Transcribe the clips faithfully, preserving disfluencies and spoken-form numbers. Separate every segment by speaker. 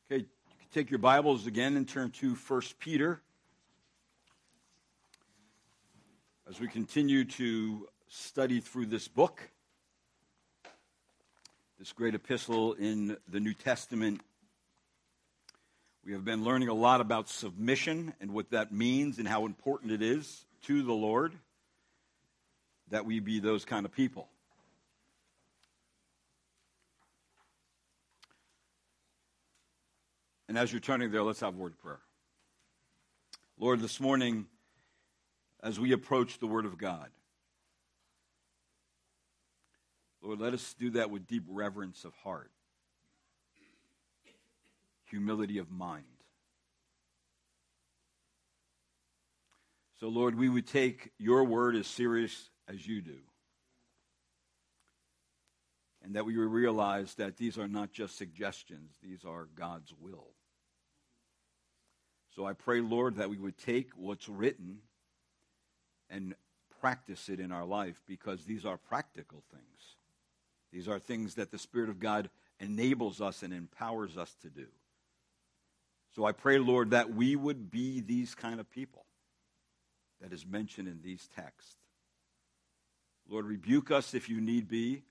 Speaker 1: Okay, you can take your Bibles again and turn to First Peter. As we continue to study through this book, this great epistle in the New Testament, we have been learning a lot about submission and what that means and how important it is to the Lord that we be those kind of people. And as you're turning there, let's have a word of prayer. Lord, this morning, as we approach the Word of God, Lord, let us do that with deep reverence of heart, humility of mind. So, Lord, we would take your word as serious as you do, and that we would realize that these are not just suggestions, these are God's will. So I pray, Lord, that we would take what's written and practice it in our life, because these are practical things. These are things that the Spirit of God enables us and empowers us to do. So I pray, Lord, that we would be these kind of people that is mentioned in these texts. Lord, rebuke us if you need be.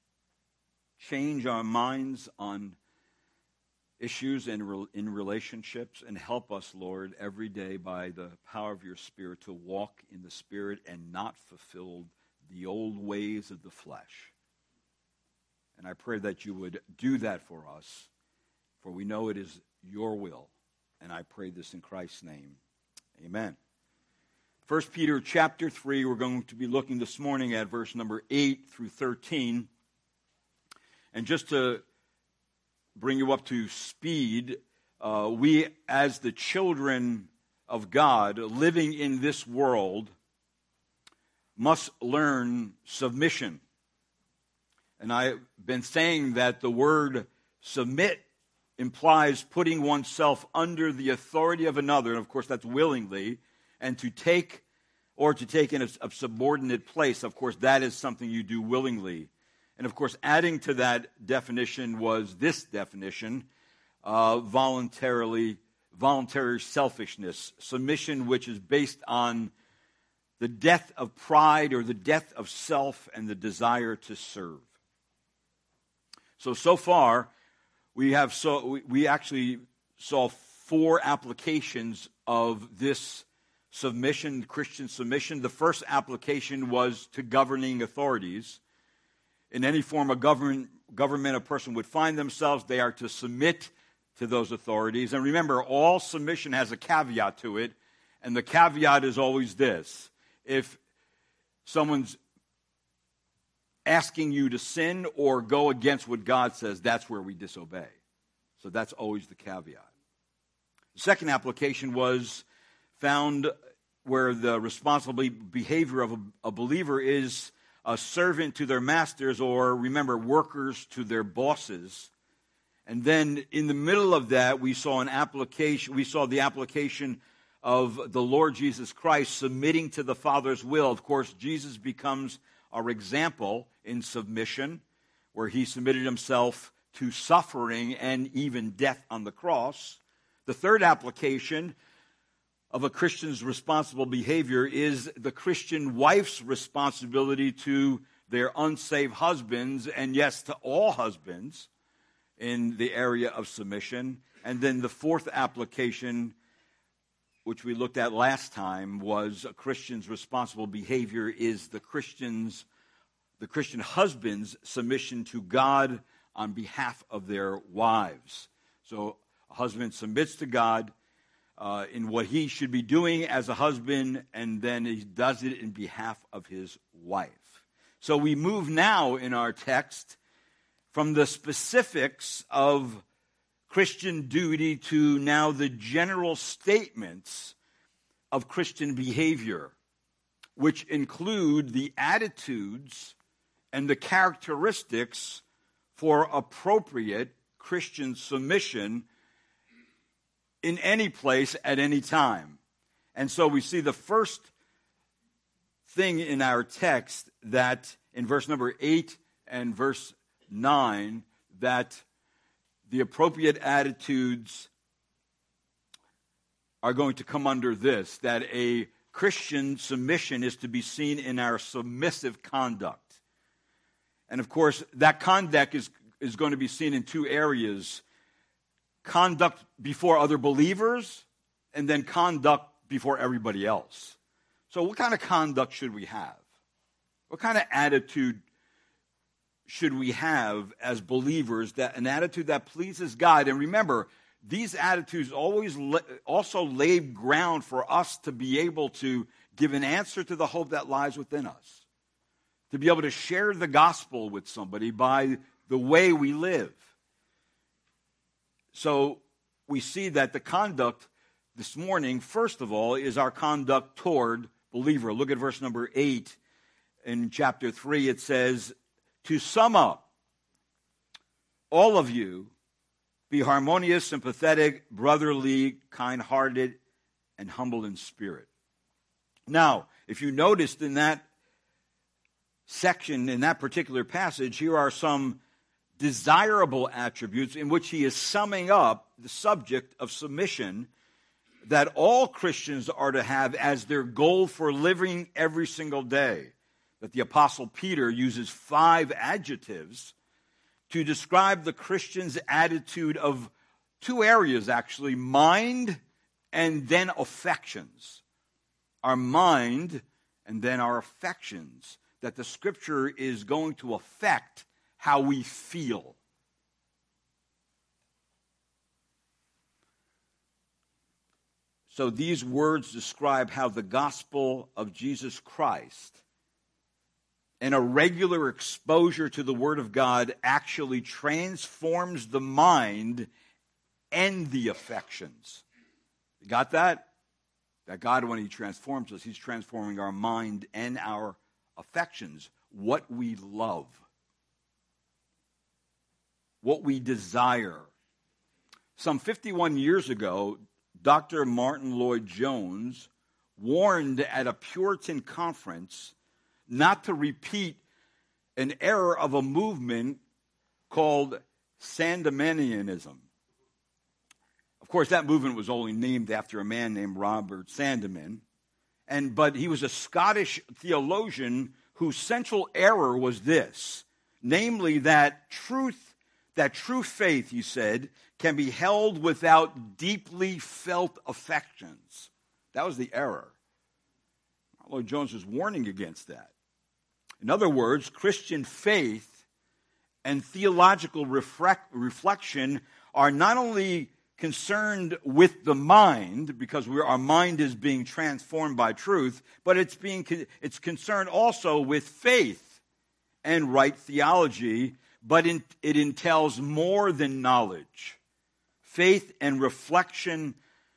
Speaker 1: Change our minds on issues in, in relationships, and help us, Lord, every day by the power of your Spirit to walk in the Spirit and not fulfill the old ways of the flesh. And I pray that you would do that for us, for we know it is your will. And I pray this in Christ's name. Amen. First Peter chapter three, we're going to be looking this morning at verse number eight through thirteen. And just to bring you up to speed, uh, we as the children of God living in this world must learn submission. And I've been saying that the word submit implies putting oneself under the authority of another, and of course that's willingly, and to take or to take in a, a subordinate place, of course that is something you do willingly. And of course, adding to that definition was this definition, uh, voluntarily, voluntary selfishness, submission which is based on the death of pride or the death of self and the desire to serve. So, so far, we have so we, we actually saw four applications of this submission, Christian submission. The first application was to governing authorities. In any form of government, government a person would find themselves, they are to submit to those authorities. And remember, all submission has a caveat to it, and the caveat is always this. If someone's asking you to sin or go against what God says, that's where we disobey. So that's always the caveat. The second application was found where the responsible behavior of a, a believer is a servant to their masters, or remember, workers to their bosses. And then in the middle of that, we saw an application, we saw the application of the Lord Jesus Christ submitting to the Father's will. Of course, Jesus becomes our example in submission, where he submitted himself to suffering and even death on the cross. The third application of a Christian's responsible behavior is the Christian wife's responsibility to their unsaved husbands, and yes, to all husbands in the area of submission. And then the fourth application, which we looked at last time, was a Christian's responsible behavior is the Christian's, the Christian husband's submission to God on behalf of their wives. So a husband submits to God Uh, in what he should be doing as a husband, and then he does it in behalf of his wife. So we move now in our text from the specifics of Christian duty to now the general statements of Christian behavior, which include the attitudes and the characteristics for appropriate Christian submission in any place at any time. And so we see the first thing in our text that in verse number eight and verse nine, that the appropriate attitudes are going to come under this, that a Christian submission is to be seen in our submissive conduct. And of course, that conduct is, is going to be seen in two areas: conduct before other believers, and then conduct before everybody else. So what kind of conduct should we have? What kind of attitude should we have as believers? That an attitude that pleases God. And remember, these attitudes always la- also lay ground for us to be able to give an answer to the hope that lies within us, to be able to share the gospel with somebody by the way we live. So we see that the conduct this morning, first of all, is our conduct toward believer. Look at verse number eight in chapter three. It says, to sum up, all of you be harmonious, sympathetic, brotherly, kind-hearted, and humble in spirit. Now, if you noticed in that section, in that particular passage, here are some desirable attributes in which he is summing up the subject of submission that all Christians are to have as their goal for living every single day. That the Apostle Peter uses five adjectives to describe the Christian's attitude of two areas, actually: mind and then affections. Our mind and then our affections. That the Scripture is going to affect how we feel. So these words describe how the gospel of Jesus Christ and a regular exposure to the Word of God actually transforms the mind and the affections. You got that? That God, when He transforms us, He's transforming our mind and our affections. What we love. What we desire. Some fifty-one years ago, Doctor Martin Lloyd-Jones warned at a Puritan conference not to repeat an error of a movement called Sandemanianism. Of course, that movement was only named after a man named Robert Sandeman, and but he was a Scottish theologian whose central error was this, namely that truth, that true faith, he said, can be held without deeply felt affections. That was the error. Lloyd-Jones was warning against that. In other words, Christian faith and theological reflect, reflection are not only concerned with the mind, because we're, our mind is being transformed by truth, but it's being it's concerned also with faith and right theology, but in, it entails more than knowledge. Faith and reflection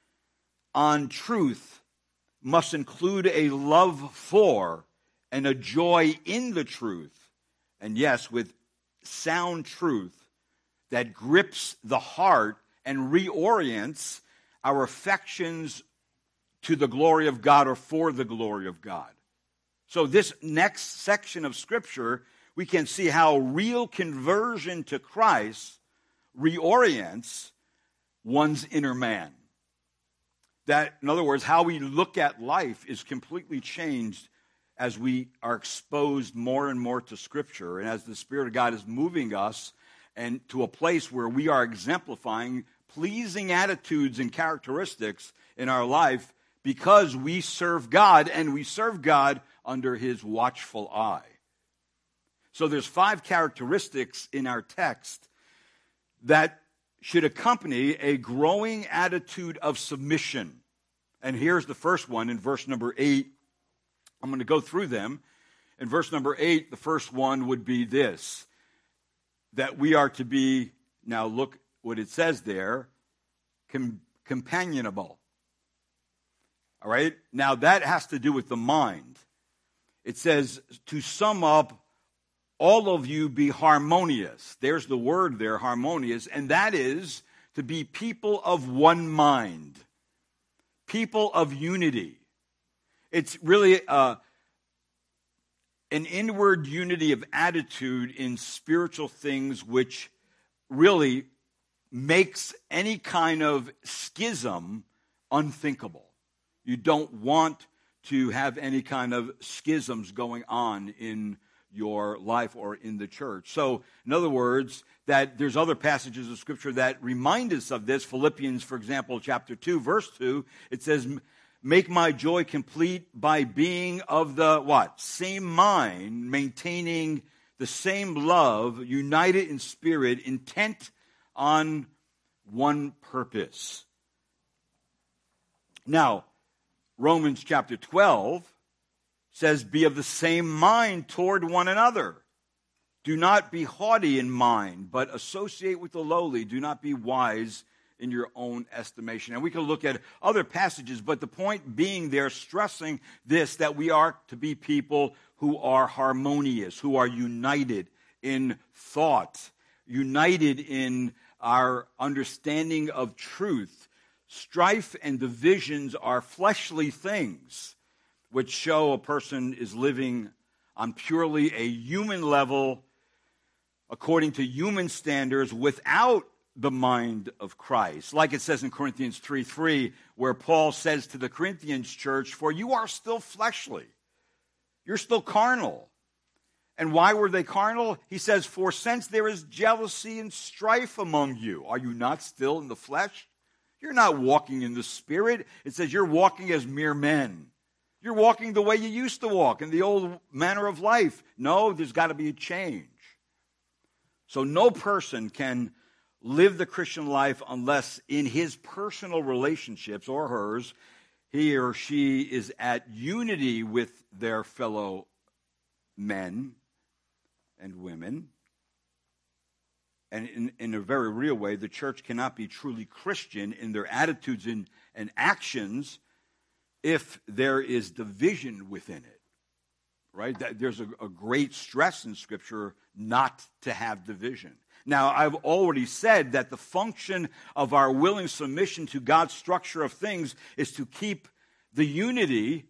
Speaker 1: on truth must include a love for and a joy in the truth, and yes, with sound truth that grips the heart and reorients our affections to the glory of God or for the glory of God. So this next section of Scripture, we can see how real conversion to Christ reorients one's inner man. That, in other words, how we look at life is completely changed as we are exposed more and more to Scripture, and as the Spirit of God is moving us and to a place where we are exemplifying pleasing attitudes and characteristics in our life because we serve God, and we serve God under His watchful eye. So there's five characteristics in our text that should accompany a growing attitude of submission. And here's the first one in verse number eight. I'm going to go through them. In verse number eight, the first one would be this, that we are to be, now look what it says there, com- companionable. All right? Now that has to do with the mind. It says, to sum up, all of you be harmonious. There's the word there, harmonious, and that is to be people of one mind, people of unity. It's really uh, an inward unity of attitude in spiritual things, which really makes any kind of schism unthinkable. You don't want to have any kind of schisms going on in your life or in the church. So, in other words, that there's other passages of Scripture that remind us of this. Philippians, for example, chapter two, verse two, it says, make my joy complete by being of the, what? Same mind, maintaining the same love, united in spirit, intent on one purpose. Now, Romans chapter twelve says, be of the same mind toward one another. Do not be haughty in mind, but associate with the lowly. Do not be wise in your own estimation. And we can look at other passages, but the point being there, stressing this, that we are to be people who are harmonious, who are united in thought, united in our understanding of truth. Strife and divisions are fleshly things which show a person is living on purely a human level, according to human standards, without the mind of Christ. Like it says in Corinthians three three, where Paul says to the Corinthians church, for you are still fleshly. You're still carnal. And why were they carnal? He says, for since there is jealousy and strife among you, are you not still in the flesh? You're not walking in the Spirit. It says you're walking as mere men. You're walking the way you used to walk, in the old manner of life. No, there's got to be a change. So no person can live the Christian life unless in his personal relationships, or hers, he or she is at unity with their fellow men and women. And in, in a very real way, the church cannot be truly Christian in their attitudes and, and actions if there is division within it, right? There's a, a great stress in Scripture not to have division. Now, I've already said that the function of our willing submission to God's structure of things is to keep the unity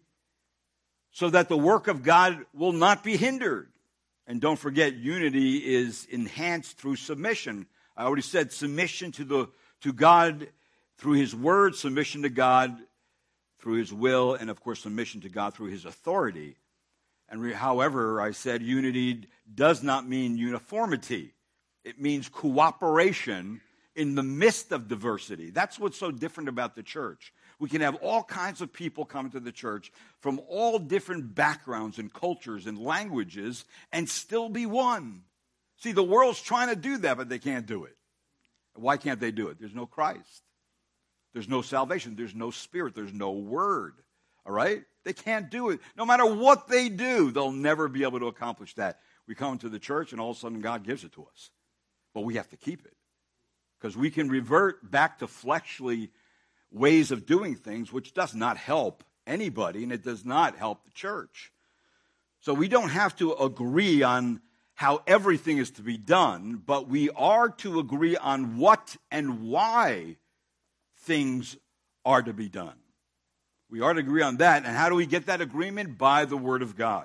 Speaker 1: so that the work of God will not be hindered. And don't forget, unity is enhanced through submission. I already said submission to the to God through His Word, submission to God through His will, and of course submission to God through His authority. And re- however, I said unity does not mean uniformity. It means cooperation in the midst of diversity. That's what's so different about the church. We can have all kinds of people come to the church from all different backgrounds and cultures and languages and still be one. See, the world's trying to do that, but they can't do it. Why can't they do it? There's no Christ. There's no salvation. There's no Spirit. There's no Word. All right? They can't do it. No matter what they do, they'll never be able to accomplish that. We come to the church and all of a sudden God gives it to us. But we have to keep it. Because we can revert back to fleshly ways of doing things, which does not help anybody, and it does not help the church. So we don't have to agree on how everything is to be done, but we are to agree on what and why things are to be done. We are to agree on that. And how do we get that agreement? By the Word of God.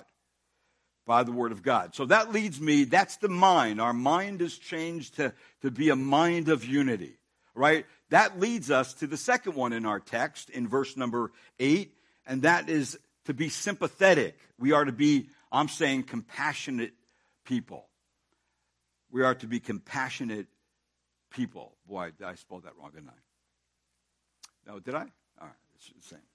Speaker 1: By the Word of God. So that leads me, that's the mind. Our mind is changed to, to be a mind of unity, right? That leads us to the second one in our text, in verse number eight, and that is to be sympathetic. We are to be, I'm saying, compassionate people. We are to be compassionate people. Boy, I spelled that wrong, didn't I? No, did I? All right, it's the same.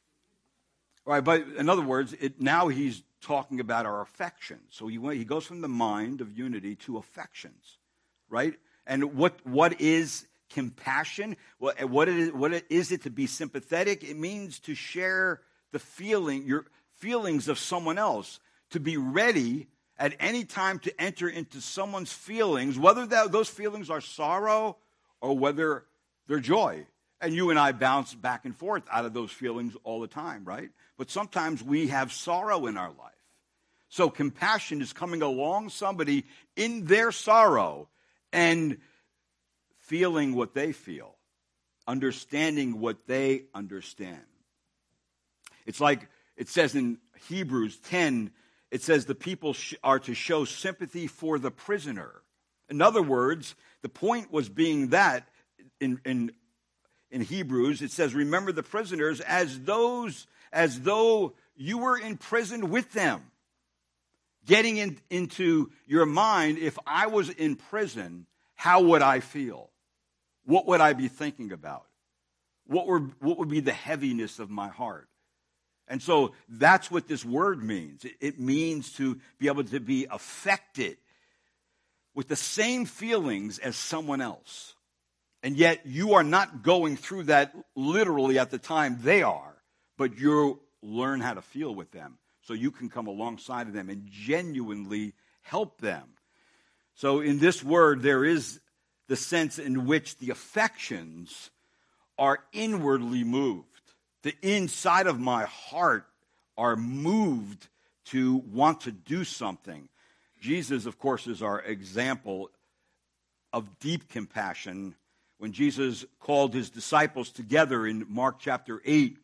Speaker 1: All right, but in other words, it, now he's talking about our affections. So he, he goes from the mind of unity to affections, right? And what what is compassion? What what is what is it to be sympathetic? It means to share the feeling, your feelings of someone else, to be ready at any time to enter into someone's feelings, whether that, those feelings are sorrow or whether they're joy. And you and I bounce back and forth out of those feelings all the time, right? But sometimes we have sorrow in our life. So compassion is coming along somebody in their sorrow and feeling what they feel, understanding what they understand. It's like it says in Hebrews ten, it says the people sh- are to show sympathy for the prisoner. In other words, the point was being that in, in, in Hebrews, it says, remember the prisoners as those, as though you were in prison with them. Getting in, into your mind, if I was in prison, how would I feel? What would I be thinking about? What were, what would be the heaviness of my heart? And so that's what this word means. It, it means to be able to be affected with the same feelings as someone else. And yet you are not going through that literally at the time they are, but you learn how to feel with them so you can come alongside of them and genuinely help them. So in this word, there is the sense in which the affections are inwardly moved. The inside of my heart are moved to want to do something. Jesus, of course, is our example of deep compassion. When Jesus called his disciples together in Mark chapter eight,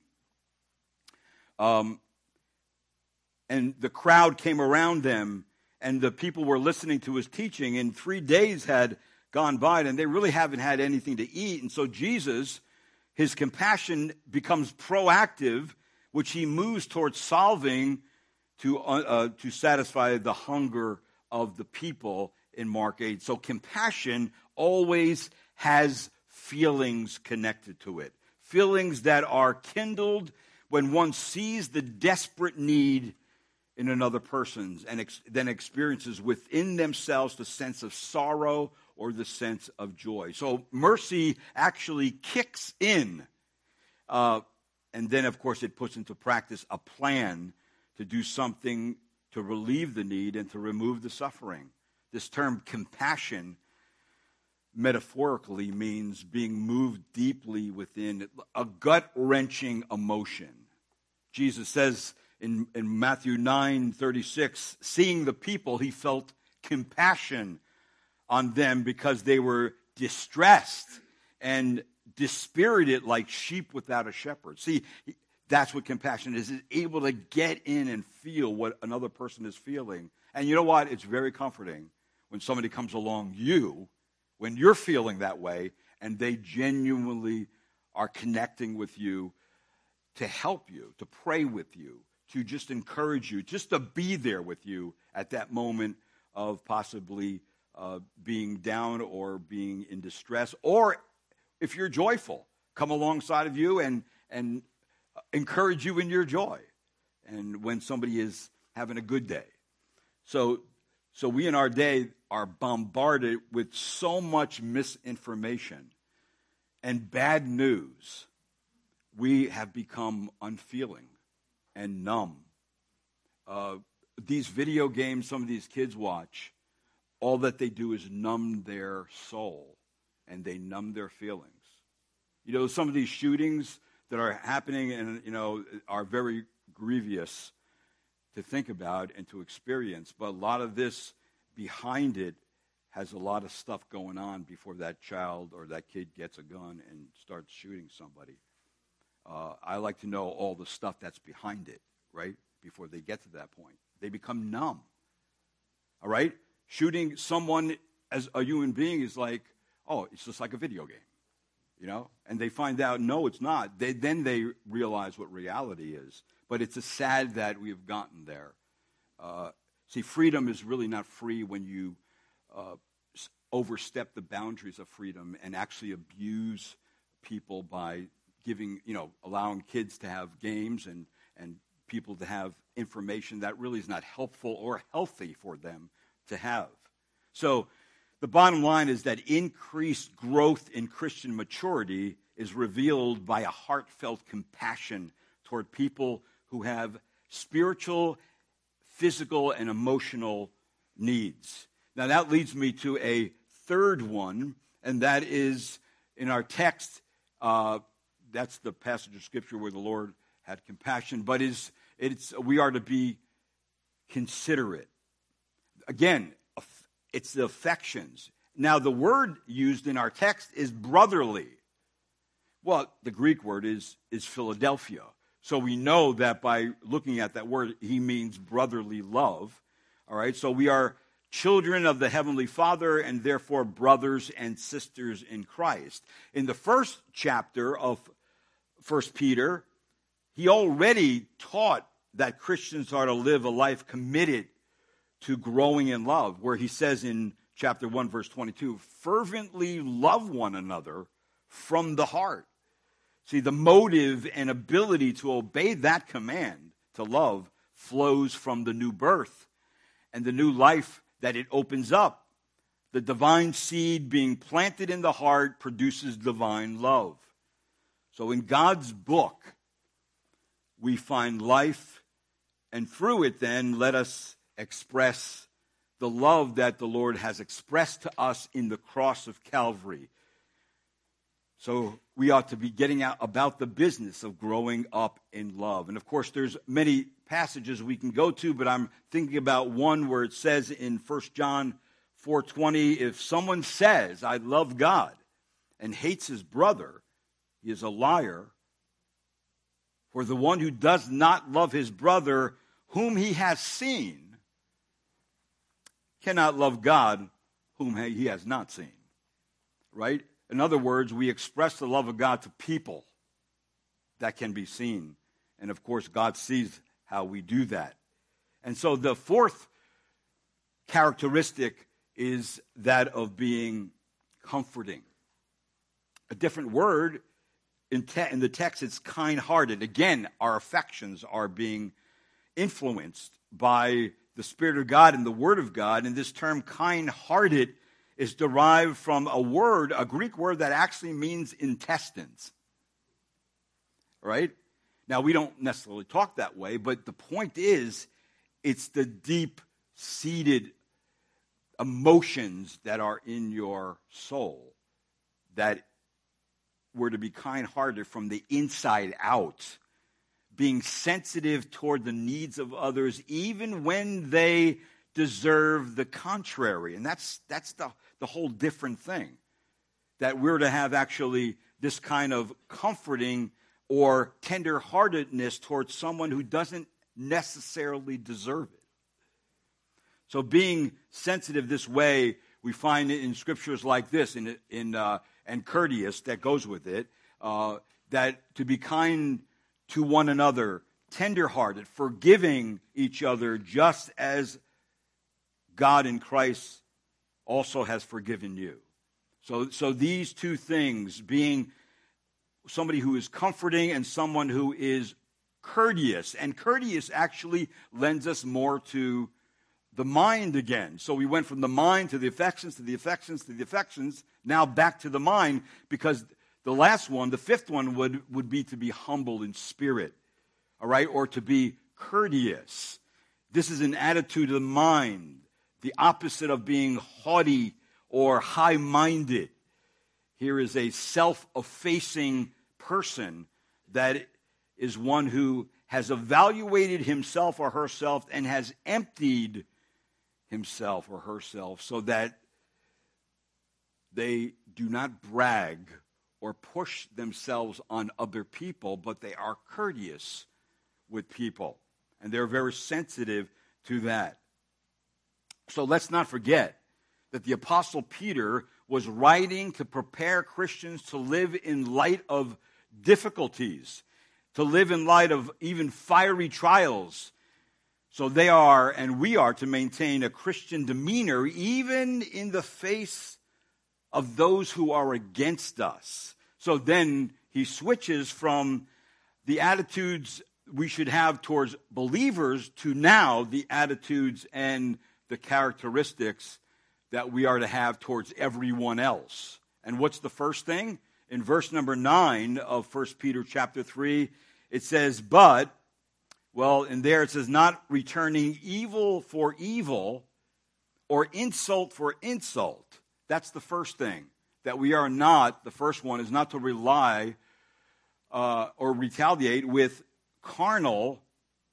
Speaker 1: um, and the crowd came around them, and the people were listening to his teaching, and three days had gone by, and they really haven't had anything to eat. And so Jesus, his compassion becomes proactive, which he moves towards solving to, uh, to satisfy the hunger of the people in Mark eight. So compassion always has feelings connected to it. Feelings that are kindled when one sees the desperate need in another person's and ex- then experiences within themselves the sense of sorrow or the sense of joy. So mercy actually kicks in. Uh, and then, of course, it puts into practice a plan to do something to relieve the need and to remove the suffering. This term compassion metaphorically means being moved deeply within a gut-wrenching emotion. Jesus says in, in Matthew nine thirty-six, seeing the people, he felt compassion on them because they were distressed and dispirited like sheep without a shepherd. See, that's what compassion is. It's able to get in and feel what another person is feeling. And you know what? It's very comforting when somebody comes along you, when you're feeling that way, and they genuinely are connecting with you to help you, to pray with you, to just encourage you, just to be there with you at that moment of possibly uh, being down or being in distress. Or if you're joyful, come alongside of you and, and encourage you in your joy. And when somebody is having a good day. So, so we in our day are bombarded with so much misinformation and bad news. We have become unfeeling and numb. Uh, these video games some of these kids watch, all that they do is numb their soul and they numb their feelings. You know, some of these shootings that are happening and, you know, are very grievous to think about and to experience. But a lot of this behind it has a lot of stuff going on before that child or that kid gets a gun and starts shooting somebody. Uh, I like to know all the stuff that's behind it, right, before they get to that point. They become numb, all right? Shooting someone as a human being is like, oh, it's just like a video game, you know? And they find out, no, it's not. They, then they realize what reality is. But it's a sad that we've gotten there. Uh, see, freedom is really not free when you uh, overstep the boundaries of freedom and actually abuse people by giving, you know, allowing kids to have games and, and people to have information that really is not helpful or healthy for them to have. So the bottom line is that increased growth in Christian maturity is revealed by a heartfelt compassion toward people who have spiritual, physical, and emotional needs. Now that leads me to a third one, and that is in our text, uh, that's the passage of Scripture where the Lord had compassion, but is it's we are to be considerate. Again, it's the affections. Now, the word used in our text is brotherly. Well, the Greek word is, is Philadelphia. So we know that by looking at that word, he means brotherly love. All right, so we are children of the Heavenly Father, and therefore brothers and sisters in Christ. In the first chapter of First Peter, he already taught that Christians are to live a life committed to growing in love, where he says in chapter one, verse twenty-two, fervently love one another from the heart. See, the motive and ability to obey that command, to love, flows from the new birth and the new life that it opens up. The divine seed being planted in the heart produces divine love. So in God's book, we find life, and through it then, let us express the love that the Lord has expressed to us in the cross of Calvary. So we ought to be getting out about the business of growing up in love. And of course, there's many passages we can go to, but I'm thinking about one where it says in First John four twenty, if someone says, I love God, and hates his brother, he is a liar. For the one who does not love his brother, whom he has seen, cannot love God, whom he has not seen. Right? In other words, we express the love of God to people that can be seen. And of course, God sees how we do that. And so the fourth characteristic is that of being comforting. A different word in, te- in the text, it's kind-hearted. Again, our affections are being influenced by the Spirit of God and the Word of God. And this term kind-hearted is derived from a word, a Greek word that actually means intestines. Right? Now, we don't necessarily talk that way, but the point is, it's the deep-seated emotions that are in your soul that we're to be kind-hearted from the inside out, being sensitive toward the needs of others, even when they deserve the contrary. And that's that's the, the whole different thing, that we're to have actually this kind of comforting or tender-heartedness towards someone who doesn't necessarily deserve it. So being sensitive this way, we find it in scriptures like this, in, in uh, and courteous, that goes with it, uh, that to be kind to one another, tender-hearted, forgiving each other, just as God in Christ also has forgiven you. So, so these two things, being somebody who is comforting and someone who is courteous, and courteous actually lends us more to the mind again. So we went from the mind to the affections, to the affections, to the affections, now back to the mind, because the last one, the fifth one, would, would be to be humble in spirit, all right, or to be courteous. This is an attitude of the mind, the opposite of being haughty or high-minded. Here is a self-effacing person that is one who has evaluated himself or herself and has emptied himself or herself so that they do not brag or push themselves on other people, but they are courteous with people. And they're very sensitive to that. So let's not forget that the Apostle Peter was writing to prepare Christians to live in light of difficulties, to live in light of even fiery trials. So they are, and we are, to maintain a Christian demeanor even in the face of those who are against us. So then he switches from the attitudes we should have towards believers to now the attitudes and the characteristics that we are to have towards everyone else. And what's the first thing? In verse number nine of First Peter chapter three, it says, but, well, in there it says, not returning evil for evil or insult for insult. That's the first thing. That we are not, the first one is not to rely uh, or retaliate with carnal,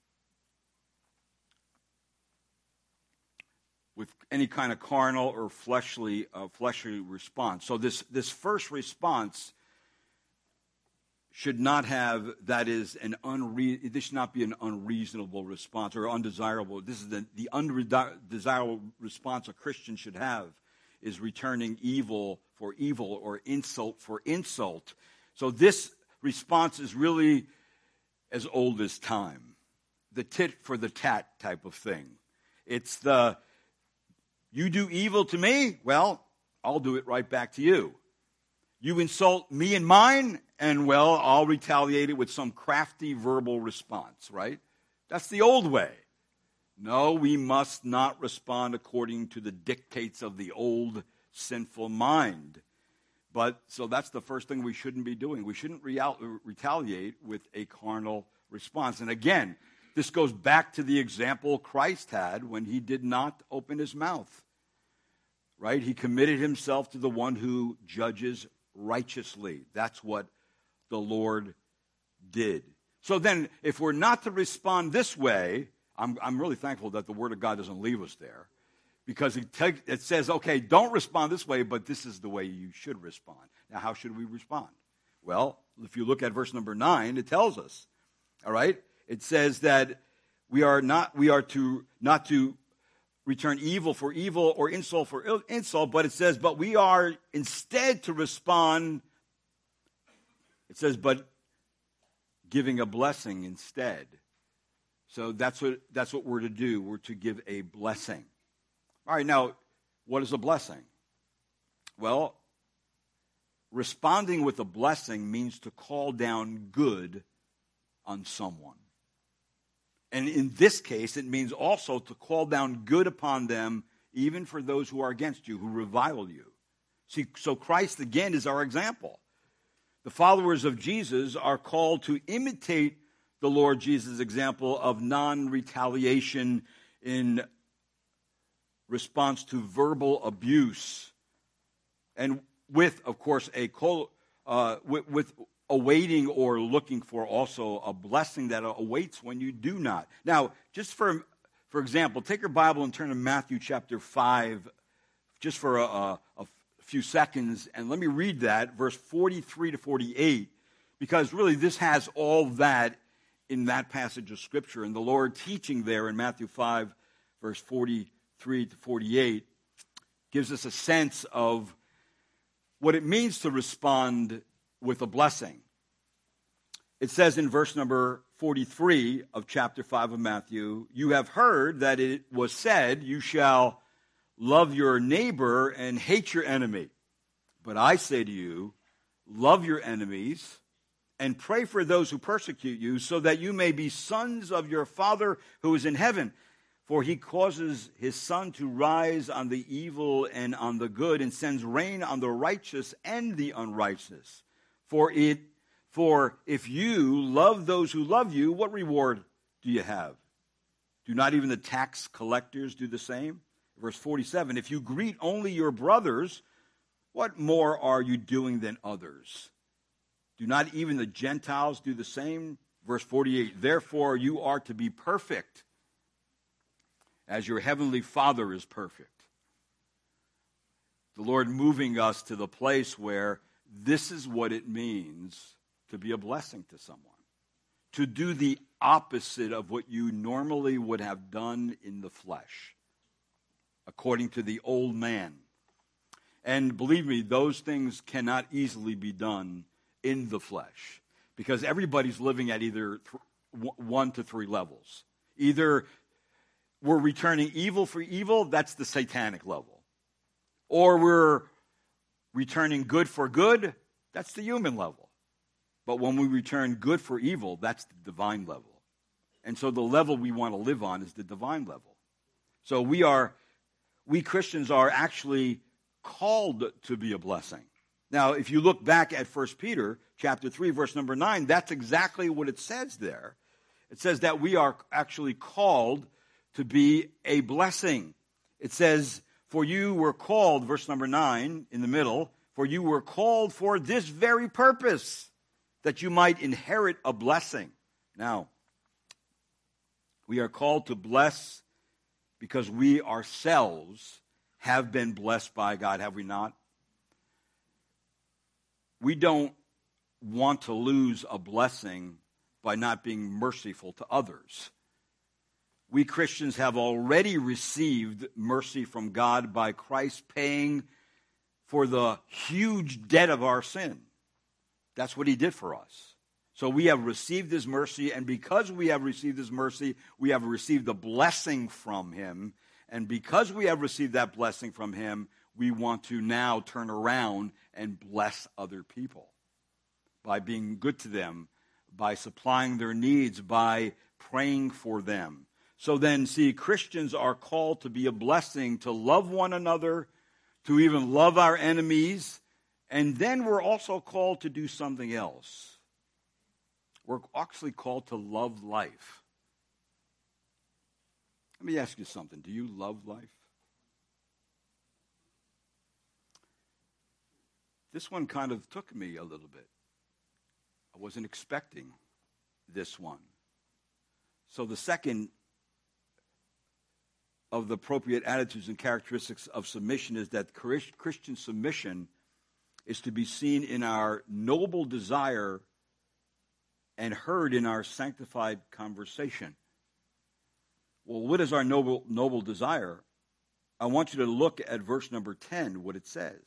Speaker 1: with any kind of carnal or fleshly uh, fleshly response. So this, this first response should not have, that is, an unre- this should not be an unreasonable response or undesirable. This is the, the undesirable response a Christian should have, is returning evil for evil or insult for insult. So this response is really as old as time. The tit for the tat type of thing. It's the, you do evil to me, well, I'll do it right back to you. You insult me and mine, and well, I'll retaliate it with some crafty verbal response, right? That's the old way. No, we must not respond according to the dictates of the old sinful mind. But, so that's the first thing we shouldn't be doing. We shouldn't real, retaliate with a carnal response. And again, this goes back to the example Christ had when he did not open his mouth, right? He committed himself to the one who judges righteously. That's what the Lord did. So then, if we're not to respond this way, I'm, I'm really thankful that the Word of God doesn't leave us there, because it, take, it says, okay, don't respond this way, but this is the way you should respond. Now, how should we respond? Well, if you look at verse number nine, it tells us, all right? It says that we are not we are to not to return evil for evil or insult for insult, but it says, but we are instead to respond. It says, but giving a blessing instead. So that's what that's what we're to do. We're to give a blessing. All right, now, what is a blessing? Well, responding with a blessing means to call down good on someone. And in this case, it means also to call down good upon them, even for those who are against you, who revile you. See, so Christ, again, is our example. The followers of Jesus are called to imitate the Lord Jesus' example of non-retaliation in response to verbal abuse. And with, of course, a uh, with, with awaiting or looking for also a blessing that awaits when you do not. Now, just for for example, take your Bible and turn to Matthew chapter five, just for a, a, a few seconds, and let me read that, verse forty-three to forty-eight, because really this has all that in that passage of Scripture. And the Lord teaching there in Matthew five, verse forty-three to forty-eight, gives us a sense of what it means to respond with a blessing. It says in verse number forty-three of chapter five of Matthew, you have heard that it was said, you shall love your neighbor and hate your enemy. But I say to you, love your enemies and pray for those who persecute you, so that you may be sons of your Father who is in heaven. For he causes his sun to rise on the evil and on the good, and sends rain on the righteous and the unrighteous. For it, for if you love those who love you, what reward do you have? Do not even the tax collectors do the same? Verse forty-seven, if you greet only your brothers, what more are you doing than others? Do not even the Gentiles do the same? Verse forty-eight, therefore you are to be perfect, as your heavenly Father is perfect. The Lord moving us to the place where this is what it means to be a blessing to someone. To do the opposite of what you normally would have done in the flesh, according to the old man. And believe me, those things cannot easily be done in the flesh, because everybody's living at either th- one to three levels. Either we're returning evil for evil, that's the satanic level. Or we're returning good for good, that's the human level. But when we return good for evil, that's the divine level. And so the level we want to live on is the divine level. So we are, we Christians are actually called to be a blessing. Now, if you look back at First Peter chapter three, verse number nine, that's exactly what it says there. It says that we are actually called to be a blessing. It says, for you were called, verse number nine in the middle, for you were called for this very purpose, that you might inherit a blessing. Now, we are called to bless because we ourselves have been blessed by God, have we not? We don't want to lose a blessing by not being merciful to others. We Christians have already received mercy from God by Christ paying for the huge debt of our sin. That's what he did for us. So we have received his mercy, and because we have received his mercy, we have received a blessing from him. And because we have received that blessing from him, we want to now turn around and bless other people by being good to them, by supplying their needs, by praying for them. So then, see, Christians are called to be a blessing, to love one another, to even love our enemies, and then we're also called to do something else. We're actually called to love life. Let me ask you something. Do you love life? This one kind of took me a little bit. I wasn't expecting this one. So the second of the appropriate attitudes and characteristics of submission is that Christian submission is to be seen in our noble desire and heard in our sanctified conversation. Well, what is our noble, noble desire? I want you to look at verse number ten, what it says.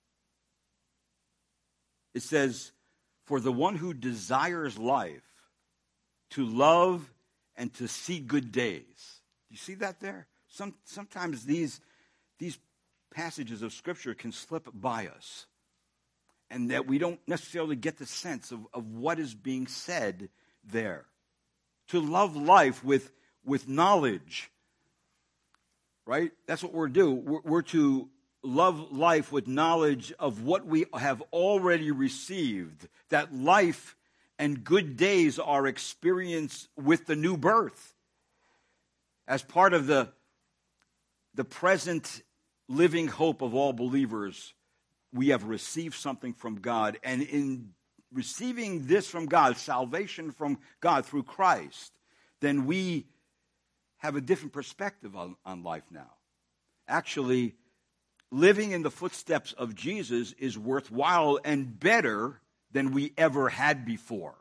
Speaker 1: It says, for the one who desires life, to love and to see good days. Do you see that there? Some, sometimes these, these passages of Scripture can slip by us, and that we don't necessarily get the sense of, of what is being said there. To love life with, with knowledge, right? That's what we're to do. We're, we're to love life with knowledge of what we have already received, that life and good days are experienced with the new birth. As part of the, the present living hope of all believers, we have received something from God. And in receiving this from God, salvation from God through Christ, then we have a different perspective on, on life now. Actually, living in the footsteps of Jesus is worthwhile and better than we ever had before.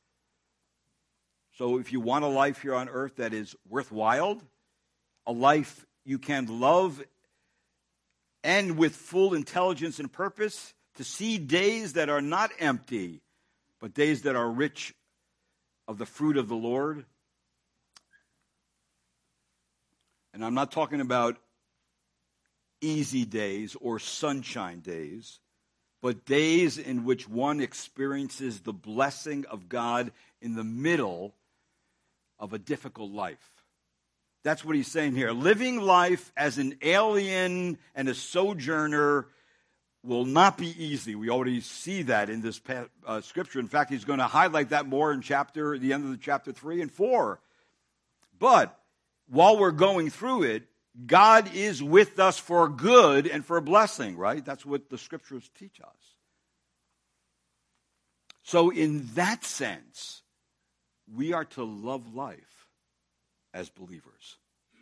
Speaker 1: So if you want a life here on earth that is worthwhile, a life you can love and with full intelligence and purpose, to see days that are not empty, but days that are rich of the fruit of the Lord. And I'm not talking about easy days or sunshine days, but days in which one experiences the blessing of God in the middle of a difficult life. That's what he's saying here. Living life as an alien and a sojourner will not be easy. We already see that in this uh, scripture. In fact, he's going to highlight that more in chapter, the end of the chapter three and four. But while we're going through it, God is with us for good and for blessing, right? That's what the scriptures teach us. So in that sense, we are to love life as believers.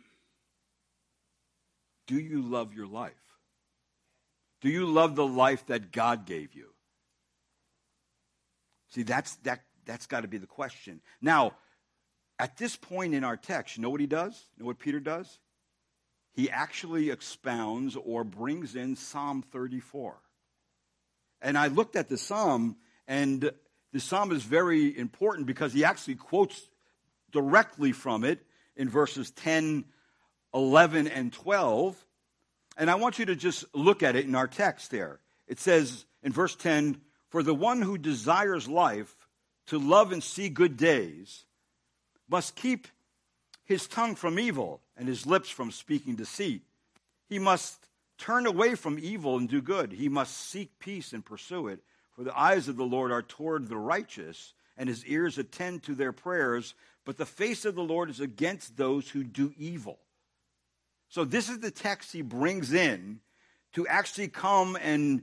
Speaker 1: Do you love your life? Do you love the life that God gave you? See, that's that that's got to be the question. Now, at this point in our text, you know what he does? You know what Peter does? He actually expounds or brings in Psalm thirty-four. And I looked at the psalm, and the psalm is very important because he actually quotes directly from it in verses ten, eleven, and twelve. And I want you to just look at it in our text there. It says in verse ten, for the one who desires life, to love and see good days, must keep his tongue from evil and his lips from speaking deceit. He must turn away from evil and do good. He must seek peace and pursue it. For the eyes of the Lord are toward the righteous, and his ears attend to their prayers. But the face of the Lord is against those who do evil. So this is the text he brings in to actually come and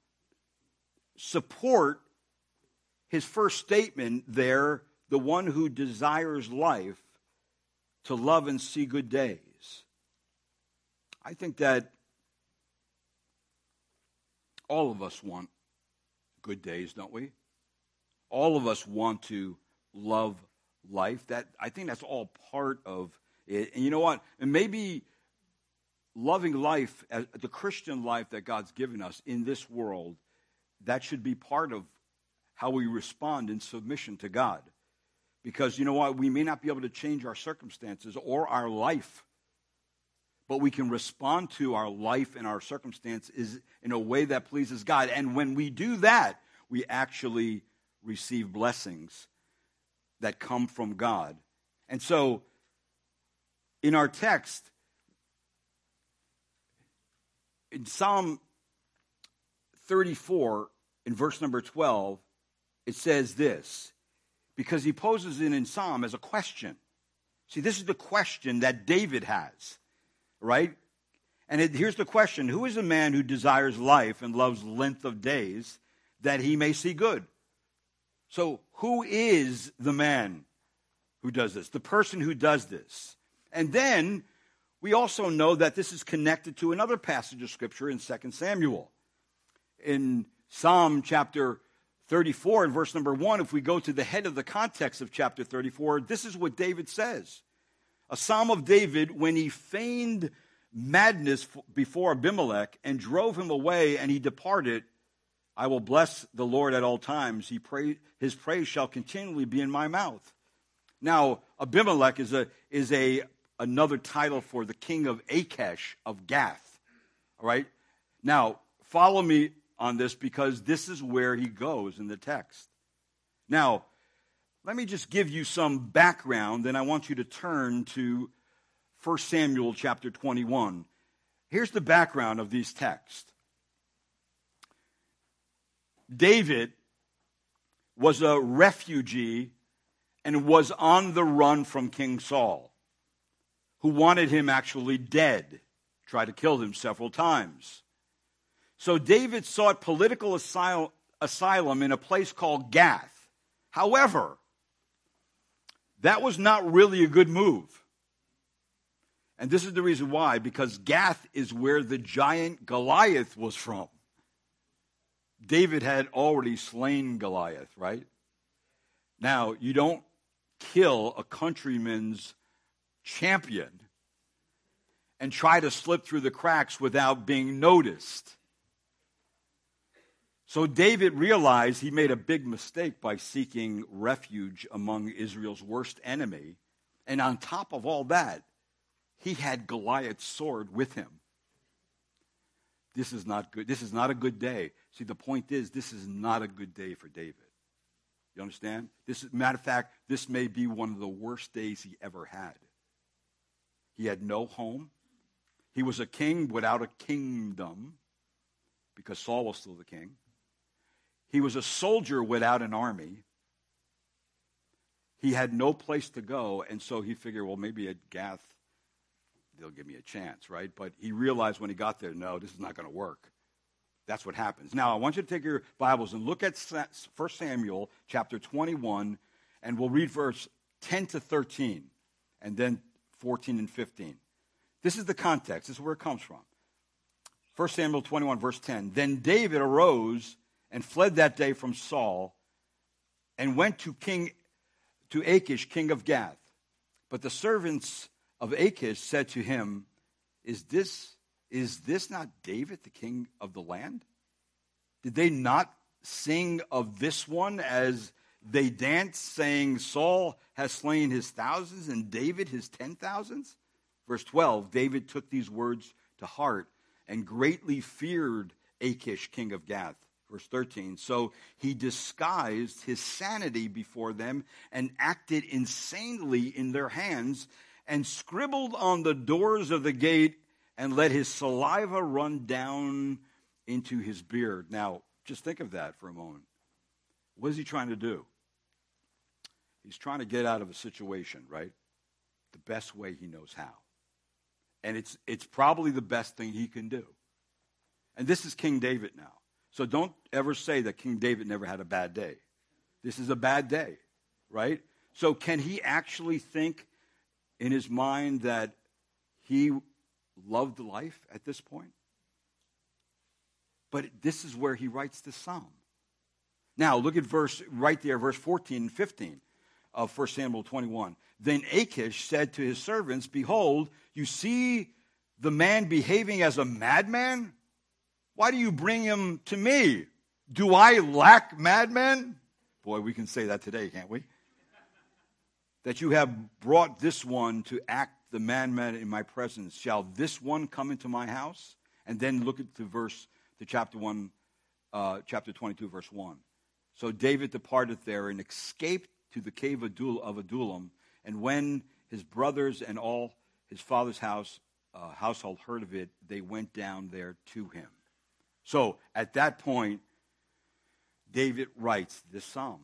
Speaker 1: support his first statement there, the one who desires life, to love and see good days. I think that all of us want good days, don't we? All of us want to love life. That I think that's all part of it. And you know what? And maybe loving life, the Christian life that God's given us in this world, that should be part of how we respond in submission to God. Because you know what? We may not be able to change our circumstances or our life, but we can respond to our life and our circumstances in a way that pleases God. And when we do that, we actually receive blessings that come from God. And so, in our text, in Psalm thirty-four, in verse number twelve, it says this, because he poses it in Psalm as a question. See, this is the question that David has, right? And it, here's the question: who is a man who desires life and loves length of days, that he may see good? So, who is the man who does this? The person who does this. And then, we also know that this is connected to another passage of Scripture in Second Samuel. In Psalm chapter thirty-four, in verse number one, if we go to the head of the context of chapter thirty-four, this is what David says. A psalm of David when he feigned madness before Abimelech and drove him away, and he departed. I will bless the Lord at all times. He pray, his praise shall continually be in my mouth. Now, Abimelech is a is a another title for the king of Achish of Gath. All right? Now, follow me on this, because this is where he goes in the text. Now, let me just give you some background, and I want you to turn to First Samuel chapter twenty-one. Here's the background of these texts. David was a refugee and was on the run from King Saul, who wanted him actually dead, tried to kill him several times. So David sought political asyl- asylum in a place called Gath. However, that was not really a good move. And this is the reason why, because Gath is where the giant Goliath was from. David had already slain Goliath, right? Now, you don't kill a countryman's champion and try to slip through the cracks without being noticed. So David realized he made a big mistake by seeking refuge among Israel's worst enemy. And on top of all that, he had Goliath's sword with him. This is not good. This is not a good day. See, the point is, this is not a good day for David. You understand? This is, matter of fact, this may be one of the worst days he ever had. He had no home. He was a king without a kingdom, because Saul was still the king. He was a soldier without an army. He had no place to go, and so he figured, well, maybe at Gath, they'll give me a chance, right? But he realized when he got there, no, this is not going to work. That's what happens. Now, I want you to take your Bibles and look at First Samuel chapter twenty-one, and we'll read verse ten to thirteen, and then fourteen and fifteen. This is the context. This is where it comes from. First Samuel twenty-one, verse ten. Then David arose and fled that day from Saul, and went to King to Achish, king of Gath. But the servants of Achish said to him, Is this is this not David, the king of the land? Did they not sing of this one as they danced, saying, Saul has slain his thousands and David his ten thousands? Verse twelve, David took these words to heart and greatly feared Achish, king of Gath. Verse thirteen, so he disguised his sanity before them and acted insanely in their hands, and scribbled on the doors of the gate and let his saliva run down into his beard. Now, just think of that for a moment. What is he trying to do? He's trying to get out of a situation, right? The best way he knows how. And it's it's probably the best thing he can do. And this is King David now. So don't ever say that King David never had a bad day. This is a bad day, right? So can he actually think in his mind that he loved life at this point? But this is where he writes the psalm. Now, look at verse right there, verse fourteen and fifteen of First Samuel twenty-one. Then Achish said to his servants, behold, you see the man behaving as a madman? Why do you bring him to me? Do I lack madmen? Boy, we can say that today, can't we? That you have brought this one to act the madman in my presence. Shall this one come into my house? And then look at the verse, the chapter one, uh, chapter twenty-two, verse one. So David departed there and escaped to the cave of Adullam. And when his brothers and all his father's house uh, household heard of it, they went down there to him. So at that point, David writes this psalm.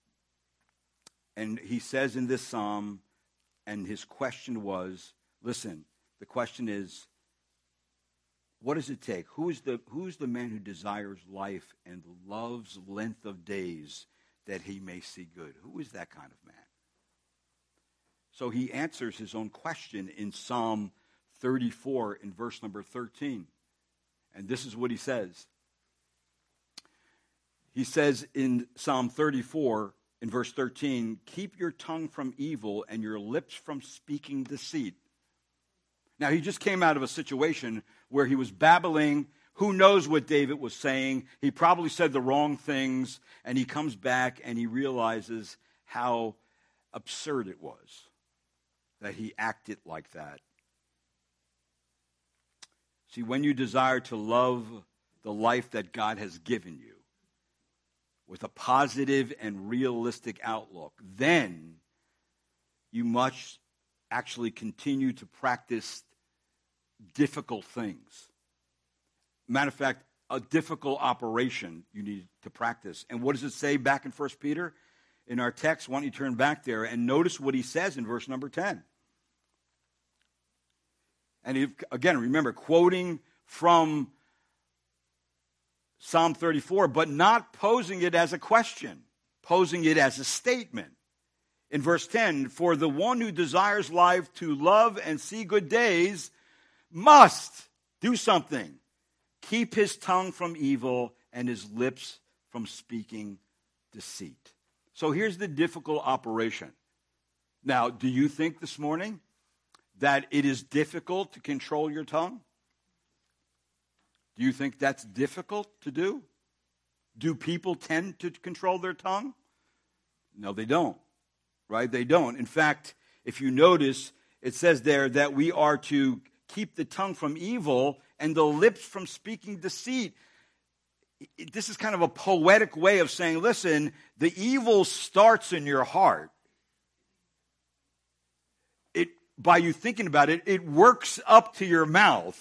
Speaker 1: And he says in this psalm, and his question was, listen, the question is, what does it take? Who is the, who's the man who desires life and loves length of days that he may see good? Who is that kind of man? So he answers his own question in Psalm thirty-four in verse number thirteen. And this is what he says. He says in Psalm thirty-four in verse thirteen, keep your tongue from evil and your lips from speaking deceit. Now, he just came out of a situation where he was babbling. Who knows what David was saying? He probably said the wrong things, and he comes back and he realizes how absurd it was that he acted like that. See, when you desire to love the life that God has given you with a positive and realistic outlook, then you must actually continue to practice difficult things. Matter of fact, a difficult operation you need to practice. And what does it say back in First Peter? In our text, why don't you turn back there and notice what he says in verse number ten. And he, again, remember, quoting from Psalm thirty-four, but not posing it as a question, posing it as a statement. In verse ten, for the one who desires life to love and see good days must do something. Keep his tongue from evil and his lips from speaking deceit. So here's the difficult operation. Now, do you think this morning that it is difficult to control your tongue? Do you think that's difficult to do? Do people tend to control their tongue? No, they don't. Right? They don't. In fact, if you notice, it says there that we are to keep the tongue from evil and the lips from speaking deceit. This is kind of a poetic way of saying, listen, the evil starts in your heart. It, by you thinking about it, it works up to your mouth.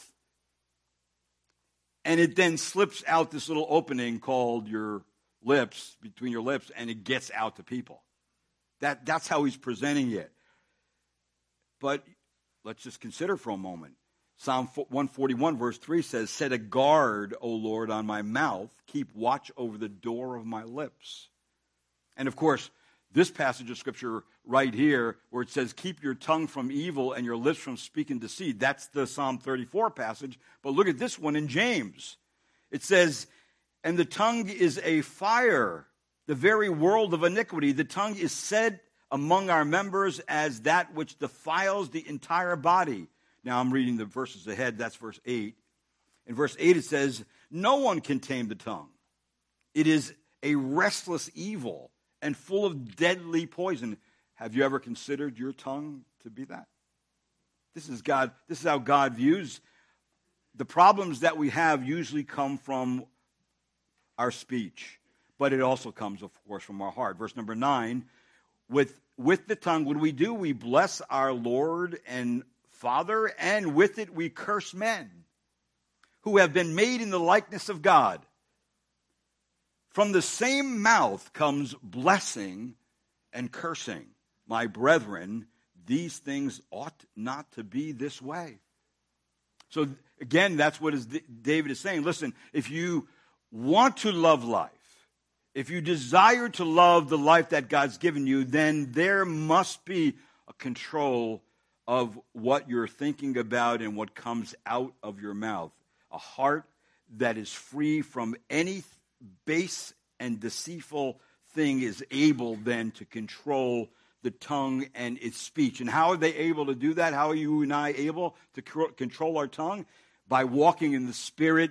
Speaker 1: And it then slips out this little opening called your lips, between your lips, and it gets out to people. That, that's how he's presenting it. But let's just consider for a moment. Psalm one forty-one verse three says, set a guard, O Lord, on my mouth. Keep watch over the door of my lips. And of course, this passage of Scripture right here, where it says, keep your tongue from evil and your lips from speaking deceit. That's the Psalm thirty-four passage. But look at this one in James. It says, and the tongue is a fire, the very world of iniquity. The tongue is said among our members as that which defiles the entire body. Now I'm reading the verses ahead. That's verse eight. In verse eight it says, no one can tame the tongue. It is a restless evil and full of deadly poison. Have you ever considered your tongue to be that? This is God. This is how God views. The problems that we have usually come from our speech, but it also comes, of course, from our heart. Verse number nine, with, with the tongue, what do we do? We bless our Lord and Father, and with it we curse men who have been made in the likeness of God. From the same mouth comes blessing and cursing. My brethren, these things ought not to be this way. So again, that's what is, David is saying. Listen, if you want to love life, if you desire to love the life that God's given you, then there must be a control of what you're thinking about and what comes out of your mouth. A heart that is free from any base and deceitful thing is able then to control the tongue and its speech. And how are they able to do that? How are you and I able to control our tongue? By walking in the Spirit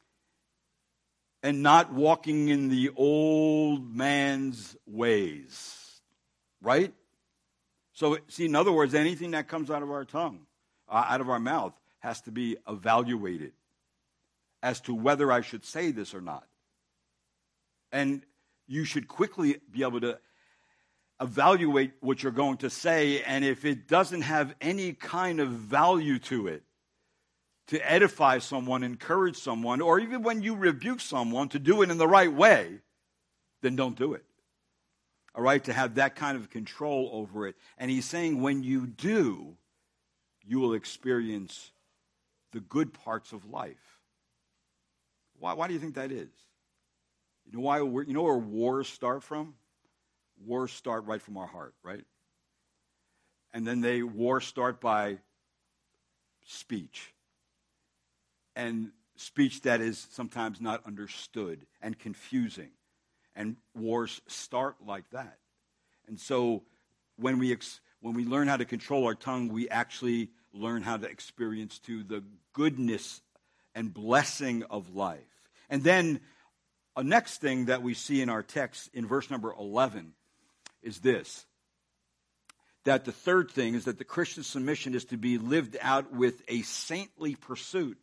Speaker 1: and not walking in the old man's ways. Right? So, see, in other words, anything that comes out of our tongue, uh, out of our mouth, has to be evaluated as to whether I should say this or not. And you should quickly be able to evaluate what you're going to say, and if it doesn't have any kind of value to it, to edify someone, encourage someone, or even when you rebuke someone to do it in the right way, then don't do it. All right, to have that kind of control over it. And he's saying when you do, you will experience the good parts of life. Why, why do you think that is? You know why? You know where wars start from? Wars start right from our heart, right? And then they wars start by speech. And speech that is sometimes not understood and confusing. And wars start like that. And so when we ex- when we learn how to control our tongue, we actually learn how to experience to the goodness and blessing of life. And then a next thing that we see in our text in verse number eleven is this. That the third thing is that the Christian submission is to be lived out with a saintly pursuit.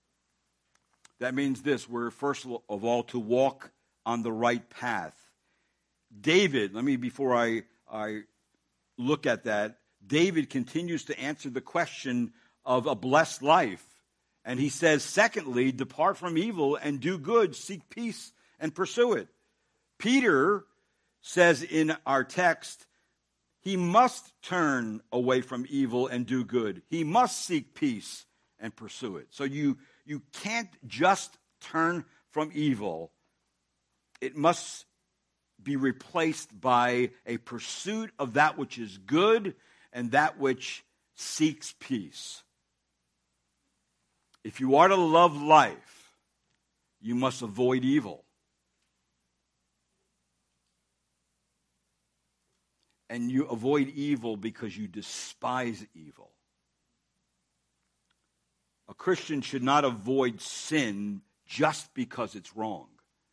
Speaker 1: That means this, we're first of all to walk on the right path. David, let me, before I, I look at that, David continues to answer the question of a blessed life. And he says, secondly, depart from evil and do good, seek peace and pursue it. Peter says in our text, he must turn away from evil and do good. He must seek peace and pursue it. So you, you can't just turn from evil. It must be replaced by a pursuit of that which is good and that which seeks peace. If you are to love life, you must avoid evil. And you avoid evil because you despise evil. A Christian should not avoid sin just because it's wrong.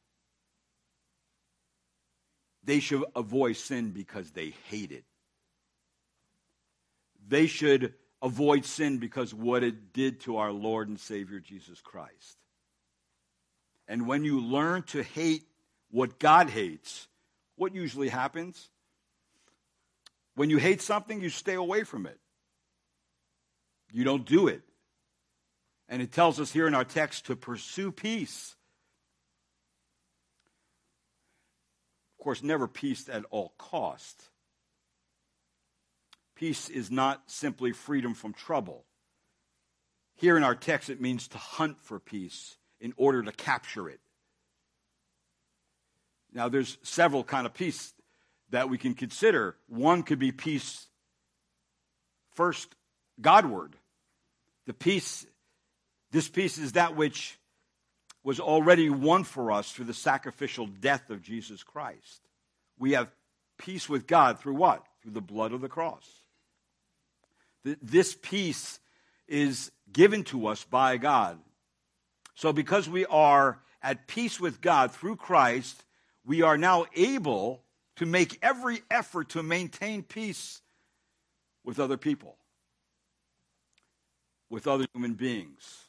Speaker 1: They should avoid sin because they hate it. They should avoid sin because what it did to our Lord and Savior Jesus Christ. And when you learn to hate what God hates, what usually happens? When you hate something, you stay away from it. You don't do it. And it tells us here in our text to pursue peace. Of course, never peace at all cost. Peace is not simply freedom from trouble. Here in our text, it means to hunt for peace in order to capture it. Now, there's several kind of peace that we can consider. One could be peace, first, Godward. The peace, this peace is that which was already won for us through the sacrificial death of Jesus Christ. We have peace with God through what? Through the blood of the cross. This peace is given to us by God. So because we are at peace with God through Christ, we are now able to make every effort to maintain peace with other people, with other human beings.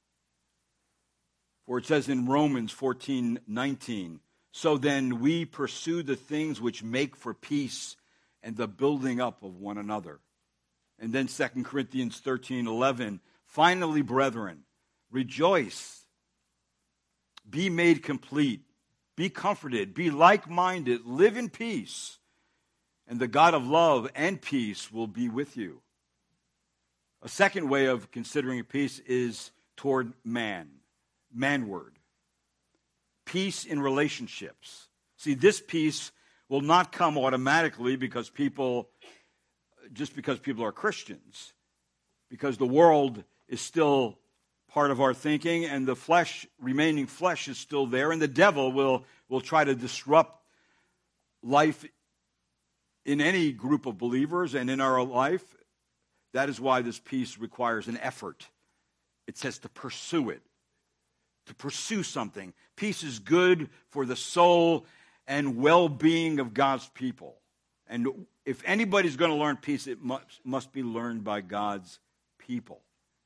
Speaker 1: For it says in Romans fourteen nineteen, so then we pursue the things which make for peace and the building up of one another. And then Second Corinthians thirteen eleven, finally, brethren, rejoice, be made complete, be comforted, be like-minded, live in peace, and the God of love and peace will be with you. A second way of considering peace is toward man, manward. Peace in relationships. See, this peace will not come automatically because people, just because people are Christians, because the world is still part of our thinking, and the flesh, remaining flesh, is still there, and the devil will, will try to disrupt life in any group of believers and in our life. That is why this peace requires an effort. It says to pursue it, to pursue something. Peace is good for the soul and well-being of God's people. And if anybody's going to learn peace, it must, must be learned by God's people.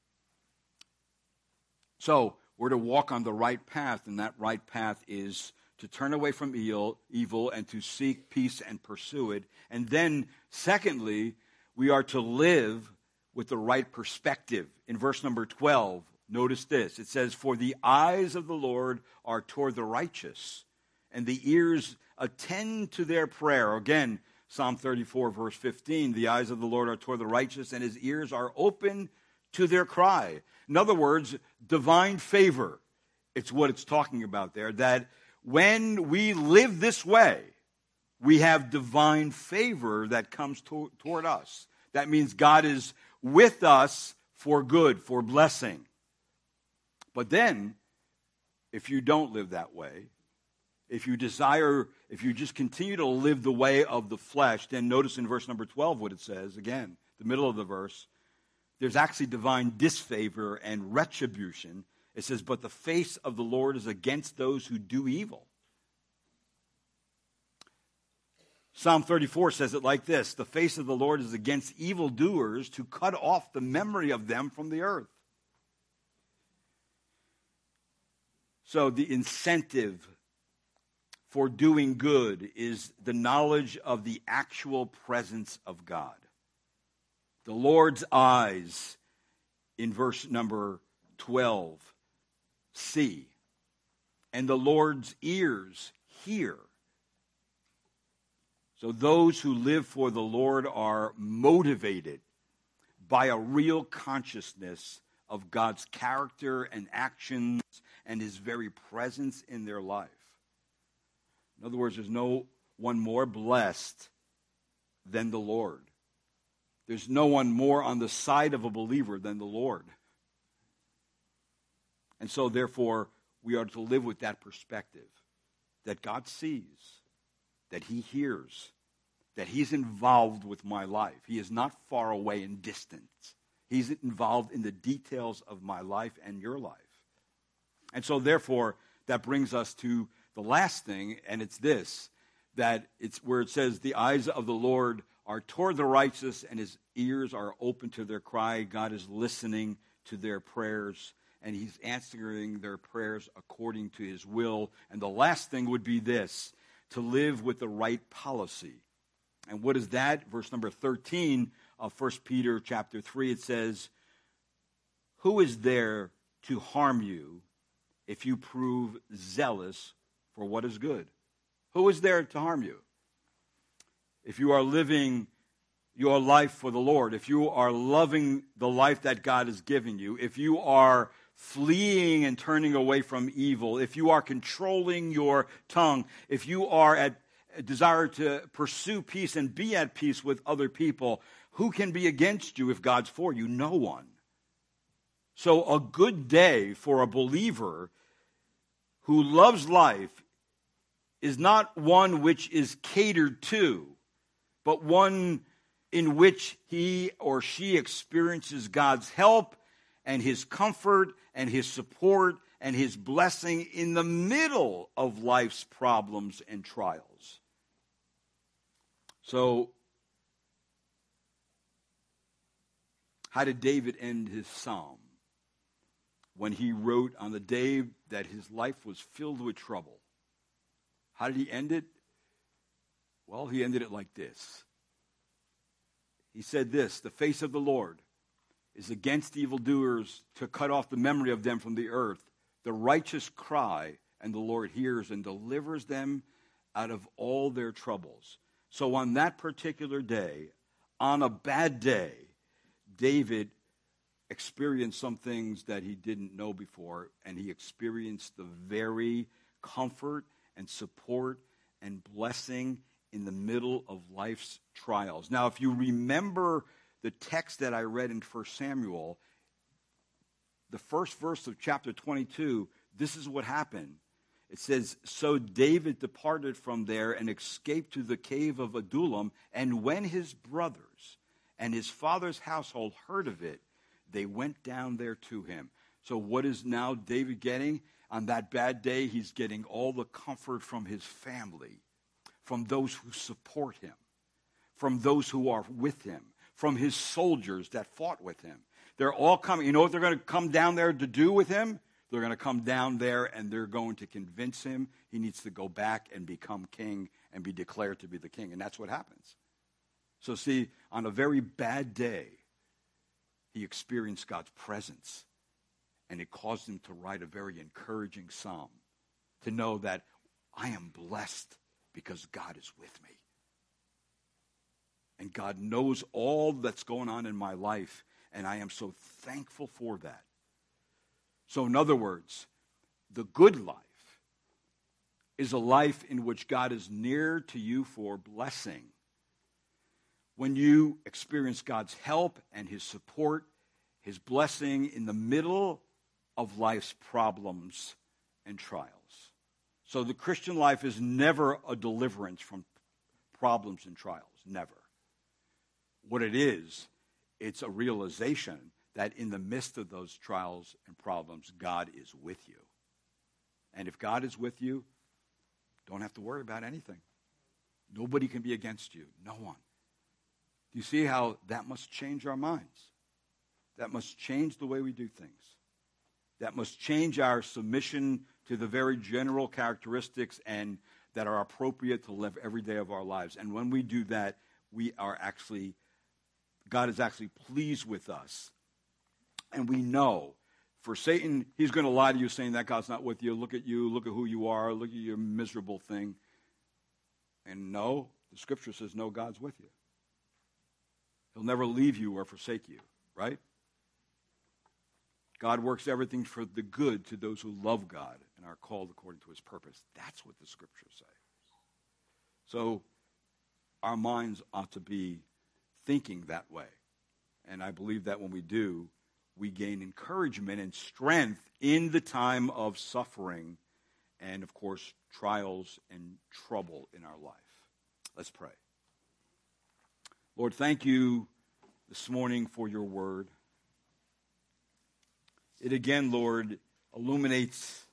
Speaker 1: So we're to walk on the right path, and that right path is to turn away from evil, evil and to seek peace and pursue it. And then, secondly, we are to live with the right perspective. In verse number twelve, notice this. It says, "For the eyes of the Lord are toward the righteous, and the ears attend to their prayer." Again, Psalm thirty-four, verse fifteen, "The eyes of the Lord are toward the righteous, and his ears are open to their cry." In other words, divine favor. It's what it's talking about there, that when we live this way, we have divine favor that comes to, toward us. That means God is with us for good, for blessing. But then, if you don't live that way, if you desire, if you just continue to live the way of the flesh, then notice in verse number twelve what it says, again, the middle of the verse, there's actually divine disfavor and retribution. It says, "But the face of the Lord is against those who do evil." Psalm thirty-four says it like this: "The face of the Lord is against evildoers, to cut off the memory of them from the earth." So the incentive for doing good is the knowledge of the actual presence of God. The Lord's eyes, in verse number twelve, see, and the Lord's ears hear. So those who live for the Lord are motivated by a real consciousness of God's character and actions and his very presence in their life. In other words, there's no one more blessed than the Lord. There's no one more on the side of a believer than the Lord. And so, therefore, we are to live with that perspective, that God sees, that he hears, that he's involved with my life. He is not far away in distance. He's involved in the details of my life and your life. And so, therefore, that brings us to the last thing, and it's this, that it's where it says, "The eyes of the Lord are toward the righteous, and his ears are open to their cry." God is listening to their prayers, and he's answering their prayers according to his will. And the last thing would be this, to live with the right policy. And what is that? Verse number thirteen of First Peter chapter three, it says, "Who is there to harm you if you prove zealous for what is good?" Who is there to harm you? If you are living your life for the Lord, if you are loving the life that God is giving you, if you are fleeing and turning away from evil, if you are controlling your tongue, if you are at desire to pursue peace and be at peace with other people, who can be against you if God's for you? No one. So a good day for a believer who loves life is not one which is catered to, but one in which he or she experiences God's help and his comfort and his support and his blessing in the middle of life's problems and trials. So, how did David end his psalm when he wrote on the day that his life was filled with trouble? How did he end it? Well, he ended it like this. He said this, "The face of the Lord is against evildoers, to cut off the memory of them from the earth. The righteous cry, and the Lord hears and delivers them out of all their troubles." So on that particular day, on a bad day, David experienced some things that he didn't know before, and he experienced the very comfort and support and blessing in the middle of life's trials. Now, if you remember the text that I read in First Samuel, the first verse of chapter twenty-two, this is what happened. It says, so David departed from there and escaped to the cave of Adullam, and when his brothers and his father's household heard of it, they went down there to him. So what is now David getting? On that bad day, he's getting all the comfort from his family, from those who support him, from those who are with him, from his soldiers that fought with him. They're all coming. You know what they're going to come down there to do with him? They're going to come down there and they're going to convince him he needs to go back and become king and be declared to be the king. And that's what happens. So see, on a very bad day, he experienced God's presence. And it caused him to write a very encouraging psalm, to know that I am blessed because God is with me. And God knows all that's going on in my life, and I am so thankful for that. So in other words, the good life is a life in which God is near to you for blessing. When you experience God's help and his support, his blessing in the middle of life's problems and trials. So the Christian life is never a deliverance from problems and trials. Never. What it is, it's a realization that in the midst of those trials and problems, God is with you. And if God is with you, don't have to worry about anything. Nobody can be against you. No one. Do you see how that must change our minds? That must change the way we do things. That must change our submission to the very general characteristics and that are appropriate to live every day of our lives. And when we do that, we are actually, God is actually pleased with us. And we know, for Satan, he's going to lie to you saying that God's not with you. Look at you. Look at who you are. Look at your miserable thing. And no, the scripture says, no, God's with you. He'll never leave you or forsake you, right? God works everything for the good to those who love God and are called according to his purpose. That's what the scriptures say. So our minds ought to be thinking that way. And I believe that when we do, we gain encouragement and strength in the time of suffering and, of course, trials and trouble in our life. Let's pray. Lord, thank you this morning for your word. It again, Lord, illuminates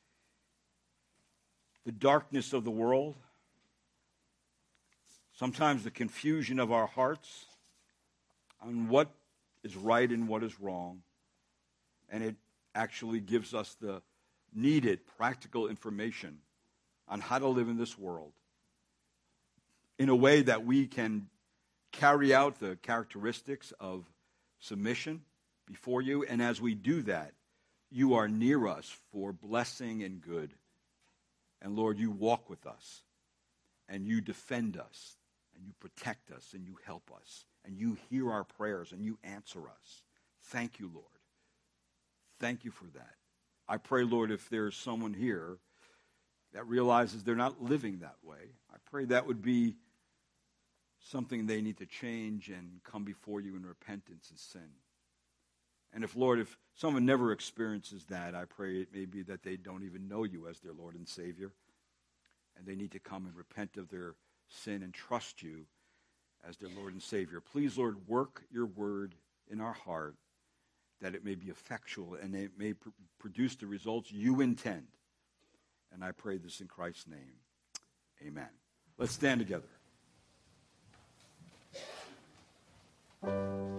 Speaker 1: the darkness of the world, sometimes the confusion of our hearts on what is right and what is wrong. And it actually gives us the needed practical information on how to live in this world in a way that we can carry out the characteristics of submission before you. And as we do that, you are near us for blessing and good. And Lord, you walk with us, and you defend us, and you protect us, and you help us, and you hear our prayers, and you answer us. Thank you, Lord. Thank you for that. I pray, Lord, if there's someone here that realizes they're not living that way, I pray that would be something they need to change and come before you in repentance and sin. And if, Lord, if someone never experiences that, I pray it may be that they don't even know you as their Lord and Savior, and they need to come and repent of their sin and trust you as their Lord and Savior. Please, Lord, work your word in our heart that it may be effectual and it may pr- produce the results you intend. And I pray this in Christ's name. Amen. Let's stand together.